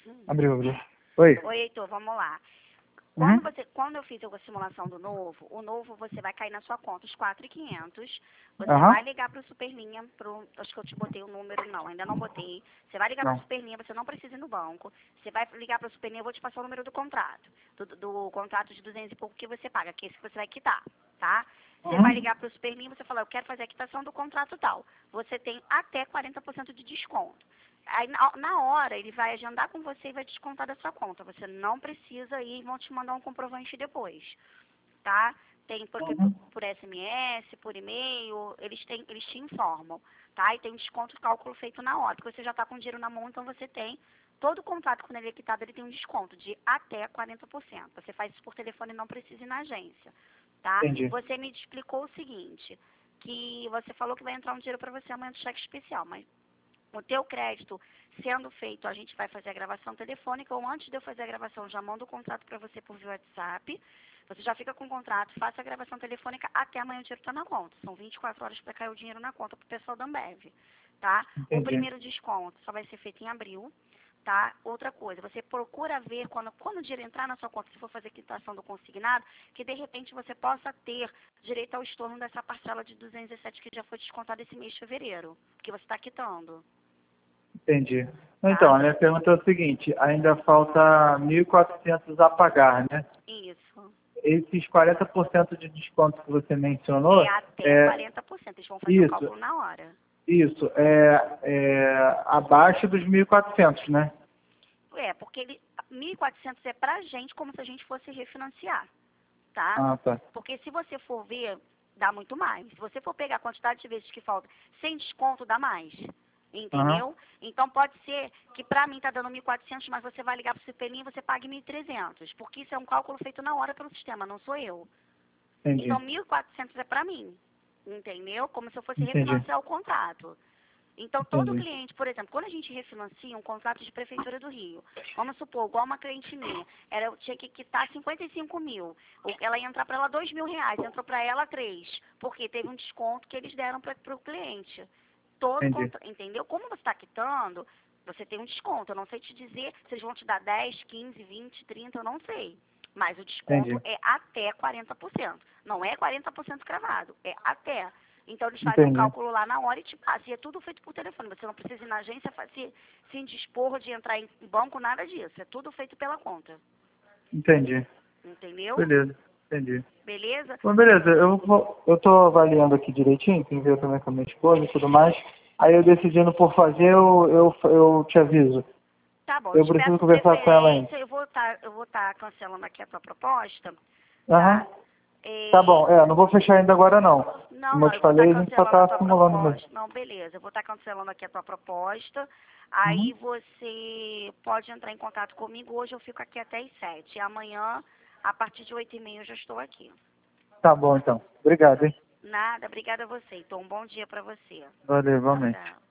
Abriu. Oi. Oi, Heitor, vamos lá. Uhum. Quando eu fiz a simulação do novo, o novo você vai cair na sua conta os 4.500. Você Aham. vai ligar para o Superlinha, acho que eu te botei o número, não, ainda não botei. Você vai ligar para o Não. Superlinha, você não precisa ir no banco. Você vai ligar para o Superlinha, eu vou te passar o número do contrato. Do contrato de 200 e pouco que você paga, que é esse que você vai quitar, tá? Você vai ligar para o Superlinha, você fala, eu quero fazer a quitação do contrato tal. Você tem até 40% de desconto. Aí, na hora, ele vai agendar com você e vai descontar da sua conta. Você não precisa ir e vão te mandar um comprovante depois, tá? Tem por SMS, por e-mail, eles te informam, tá? E tem um desconto de cálculo feito na hora, porque você já está com dinheiro na mão, então você tem, todo o contrato quando ele é quitado, ele tem um desconto de até 40%. Você faz isso por telefone e não precisa ir na agência, tá? Entendi. Você me explicou o seguinte, que você falou que vai entrar um dinheiro para você amanhã do cheque especial, mas o teu crédito sendo feito, a gente vai fazer a gravação telefônica, ou antes de eu fazer a gravação, já mando o contrato para você por via WhatsApp. Você já fica com o contrato, faça a gravação telefônica, até amanhã o dinheiro está na conta. São 24 horas para cair o dinheiro na conta para o pessoal da Ambev, tá? O Entendi. primeiro desconto só vai ser feito em abril, tá? Outra coisa, você procura ver, quando o dinheiro entrar na sua conta, se for fazer quitação do consignado, que de repente você possa ter direito ao estorno dessa parcela de 207 que já foi descontada esse mês de fevereiro, que você está quitando. Entendi. Então, a minha pergunta é o seguinte, ainda falta 1.400 a pagar, né? Isso. Esses 40% de desconto que você mencionou, É até 40%. Eles vão fazer o isso, cálculo na hora. isso, é abaixo dos 1.400, né? Porque 1.400 é pra gente como se a gente fosse refinanciar, tá? Ah, tá. Porque se você for ver, dá muito mais. Se você for pegar a quantidade de vezes que falta sem desconto, dá mais. Entendeu? Então pode ser que pra mim tá dando 1.400, mas você vai ligar pro Superlinha e você pague 1.300. Porque isso é um cálculo feito na hora pelo sistema, não sou eu. Entendi. Então 1.400 é pra mim. Entendeu? Como se eu fosse Entendi. refinanciar o contrato. Então, todo Entendi. cliente, por exemplo, quando a gente refinancia um contrato de Prefeitura do Rio, vamos supor, igual uma cliente minha, tinha que quitar 55 mil, ela ia entrar para ela R$ 2.000, entrou para ela 3, porque teve um desconto que eles deram para o cliente. Entendi. Entendeu? Como você está quitando, você tem um desconto. Eu não sei te dizer se eles vão te dar 10, 15, 20, 30, eu não sei. Mas o desconto Entendi. é até 40%. Não é 40% cravado, é até. Então, eles fazem o Entendi. cálculo lá na hora e te passam. E é tudo feito por telefone. Você não precisa ir na agência se indispor de entrar em banco, nada disso. É tudo feito pela conta. Entendi. Entendeu? Beleza. Entendi. Beleza? Bom, beleza. Eu tô avaliando aqui direitinho, tem que ver também com a minha esposa e tudo mais. Aí eu decidindo por fazer, eu te aviso. Tá bom, eu Eu te preciso peço conversar com ela ainda. preferência. Eu vou tá cancelando aqui a tua proposta, Aham. tá? Tá bom. Não vou fechar ainda agora não. Como eu Não, te eu vou estar falei, a gente só cancelando a tá tua simulando mesmo. proposta. Não, beleza, eu vou estar cancelando aqui a tua proposta. Aí Uhum. você pode entrar em contato comigo. Hoje eu fico aqui até às 7. E amanhã, a partir de 8h30, eu já estou aqui. Tá bom, então. Obrigado, hein? Nada, obrigada a você. Então, um bom dia para você. Valeu, igualmente. Tchau.